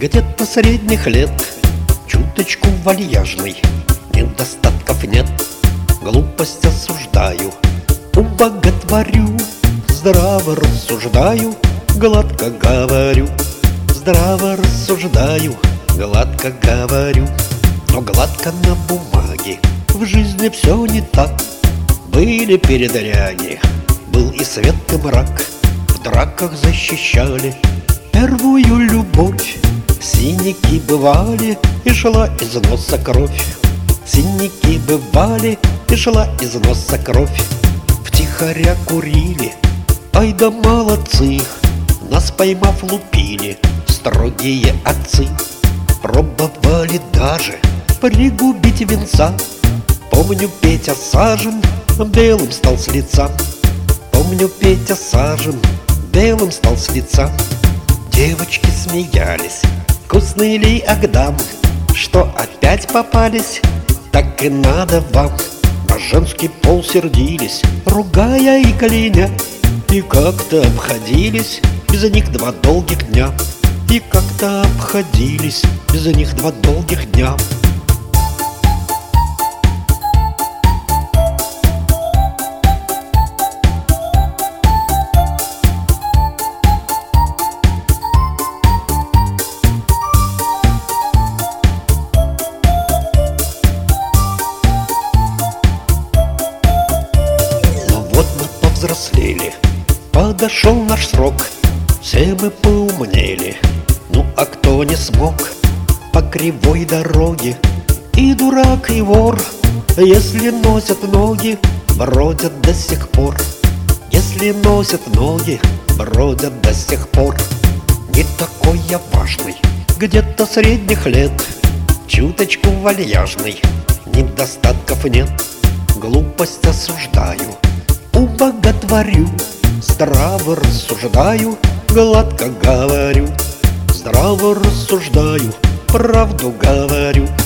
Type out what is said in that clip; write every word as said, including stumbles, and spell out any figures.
Где-то средних лет, чуточку вальяжный, недостатков нет, глупость осуждаю, убоготворю, здраво рассуждаю, гладко говорю, здраво рассуждаю, гладко говорю. Но гладко на бумаге, в жизни все не так. Были передряги, был и свет, и мрак. В драках защищали первую любовь. Синяки бывали, и шла из носа кровь. Синяки бывали, и шла из носа кровь. Втихаря курили, ай да молодцы. Нас поймав лупили строгие отцы. Пробовали даже пригубить венца. Помню, Петя Сажен белым стал с лица. Помню, Петя Сажен белым стал с лица. Девочки смеялись, вкусный ли Агдам, что опять попались, так и надо вам. На женский пол сердились, ругая и кляня, и как-то обходились без них два долгих дня. И как-то обходились без них два долгих дня. Взрослели, подошел наш срок, все мы поумнели. Ну а кто не смог по кривой дороге, и дурак, и вор, если носят ноги, бродят до сих пор. Если носят ноги, бродят до сих пор. Не такой я важный, где-то средних лет, чуточку вальяжный, недостатков нет, глупость осуждаю, убоготворю, здраво рассуждаю, гладко говорю, здраво рассуждаю, правду говорю.